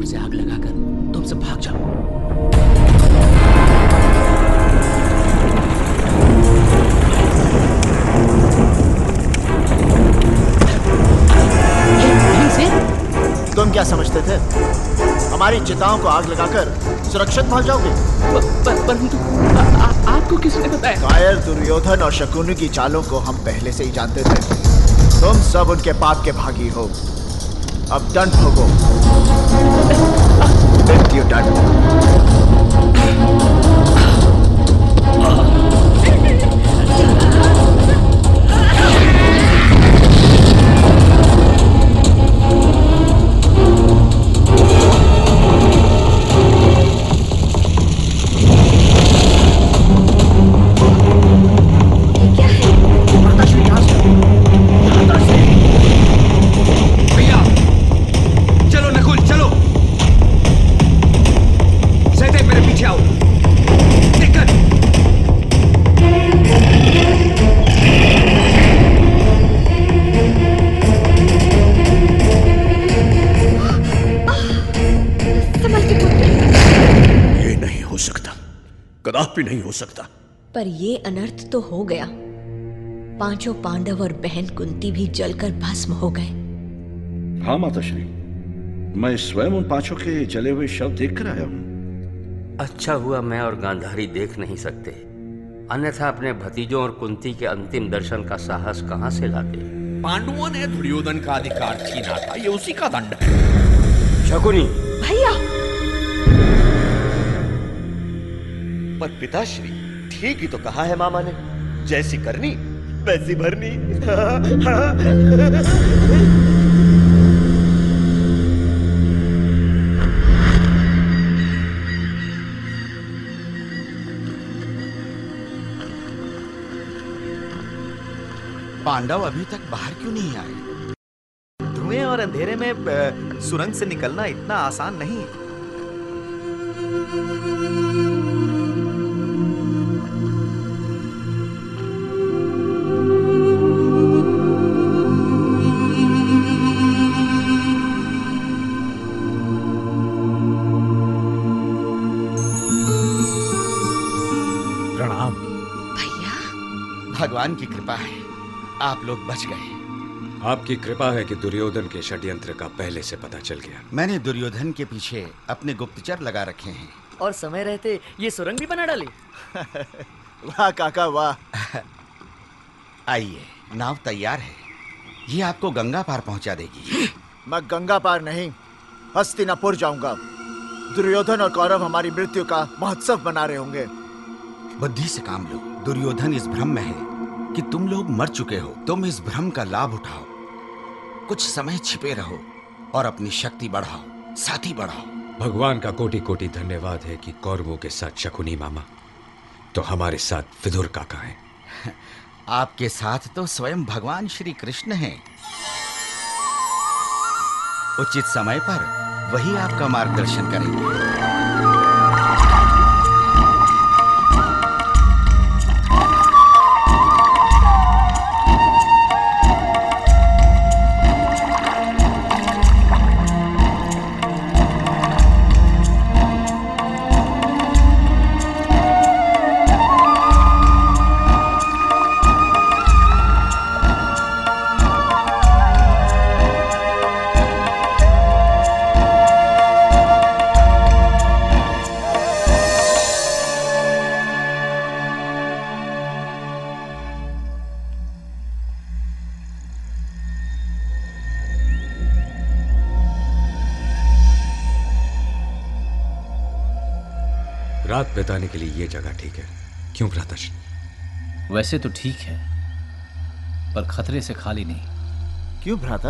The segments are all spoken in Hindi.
जोर से आग लगाकर तुम सब भाग जाओ। यहीं से? तुम क्या समझते थे हमारी चिताओं को आग लगाकर सुरक्षित भाग जाओगे? परंतु आपको किसने बताया? कायर, दुर्योधन और शकुनी की चालों को हम पहले से ही जानते थे। तुम सब उनके पाप के भागी हो। अब दंड भोगो। मृत्यु दंड। कदापि नहीं हो सकता। पर ये अनर्थ तो हो गया। पांचों पांडव और बहन कुंती भी जलकर भस्म हो गए। हाँ माताश्री, मैं स्वयं उन पांचों के जले हुए शव देखकर आया हूँ। अच्छा हुआ मैं और गांधारी देख नहीं सकते, अन्यथा अपने भतीजों और कुंती के अंतिम दर्शन का साहस कहां से लाते। पांडवों ने दुर्योधन का अधिकार छीना था, ये उसी का दंड है। शकुनी भैया। पर पिताश्री, ठीक ही तो कहा है मामा ने, जैसी करनी वैसी भरनी। पांडव अभी तक बाहर क्यों नहीं आए? धुएं और अंधेरे में सुरंग से निकलना इतना आसान नहीं है। भगवान की कृपा है, आप लोग बच गए। आपकी कृपा है कि दुर्योधन के षड्यंत्र का पहले से पता चल गया। मैंने दुर्योधन के पीछे अपने गुप्तचर लगा रखे हैं। और समय रहते ये सुरंग भी बना डाली। वाह काका वाह। आइए, नाव तैयार है, ये आपको गंगा पार पहुंचा देगी। मैं गंगा पार नहीं, हस्तिनापुर जाऊंगा। दुर्योधन और कौरव हमारी मृत्यु का महोत्सव बना रहे होंगे। बुद्धि से काम लो। दुर्योधन इस भ्रम में है कि तुम लोग मर चुके हो। तुम इस भ्रम का लाभ उठाओ, कुछ समय छिपे रहो और अपनी शक्ति बढ़ाओ, साथी बढ़ाओ। भगवान का कोटि कोटि धन्यवाद है कि कौरवों के साथ शकुनी मामा तो हमारे साथ विदुर काका हैं। आपके साथ तो स्वयं भगवान श्री कृष्ण हैं। उचित समय पर वही आपका मार्गदर्शन करेंगे। रात बिताने के लिए ये जगह ठीक है, क्यों भ्राताश्री? वैसे तो ठीक है, पर खतरे से खाली नहीं। क्यों भ्राता?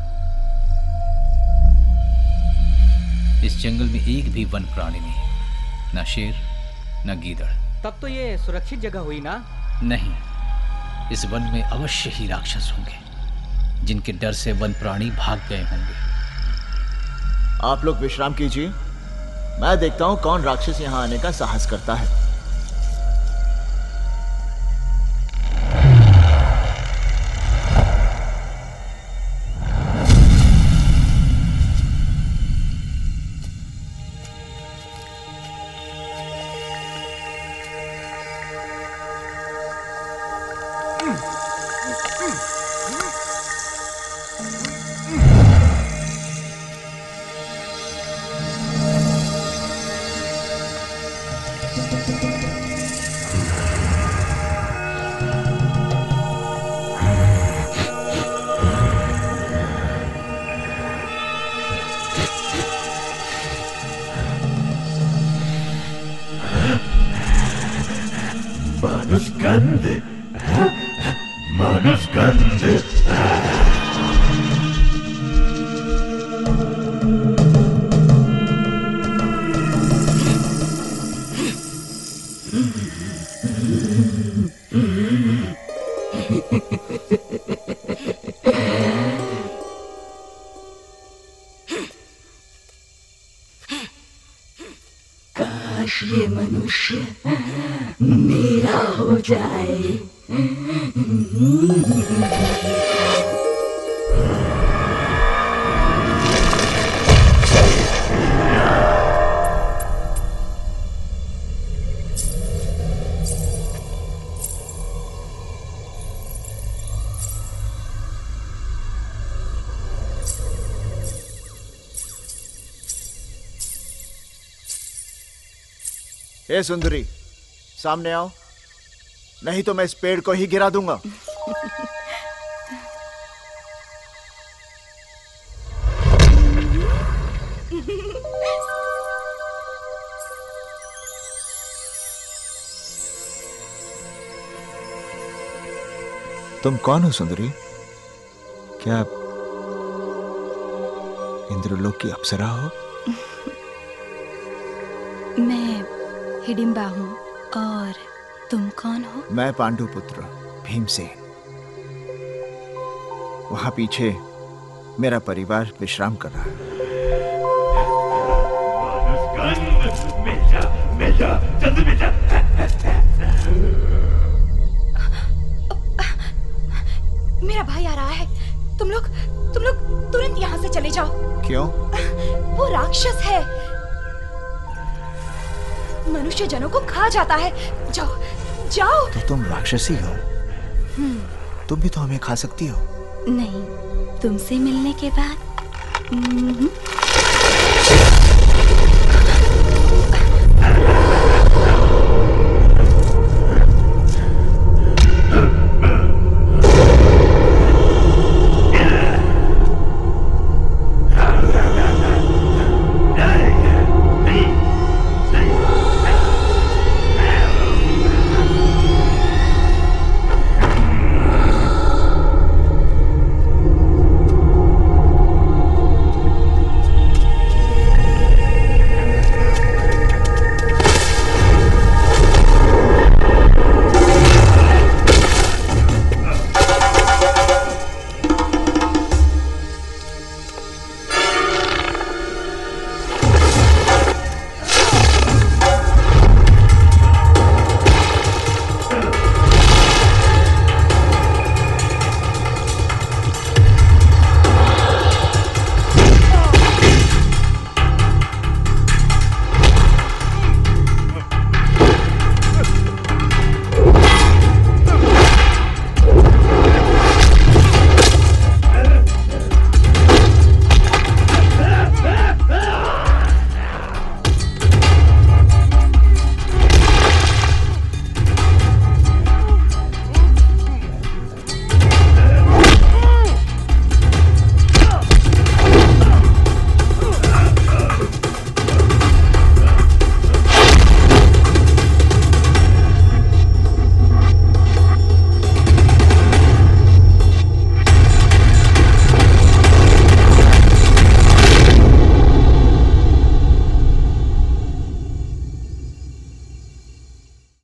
इस जंगल में एक भी वन प्राणी नहीं, ना शेर ना गीदड़। तब तो ये सुरक्षित जगह हुई ना? नहीं, इस वन में अवश्य ही राक्षस होंगे, जिनके डर से वन प्राणी भाग गए होंगे। आप लोग विश्राम कीजिए, मैं देखता हूं कौन राक्षस यहां आने का साहस करता है। काश ये मनुष्य मेरा हो जाए। ए सुंदरी, सामने आओ, नहीं तो मैं इस पेड़ को ही गिरा दूंगा। तुम कौन हो सुंदरी? क्या इंद्रलोक की अप्सरा हो? मैं हिडिंबा हूँ। और तुम कौन हो? मैं पांडुपुत्र भीमसेन। वहां पीछे मेरा परिवार विश्राम कर रहा है। मिल जा, जल्दी मिल जा। मेरा भाई आ रहा है। तुम लोग तुरंत यहाँ से चले जाओ। क्यों? वो राक्षस है, मनुष्य जनों को खा जाता है। जाओ जाओ। तो तुम राक्षसी हो? तुम भी तो हमें खा सकती हो। नहीं, तुमसे मिलने के बाद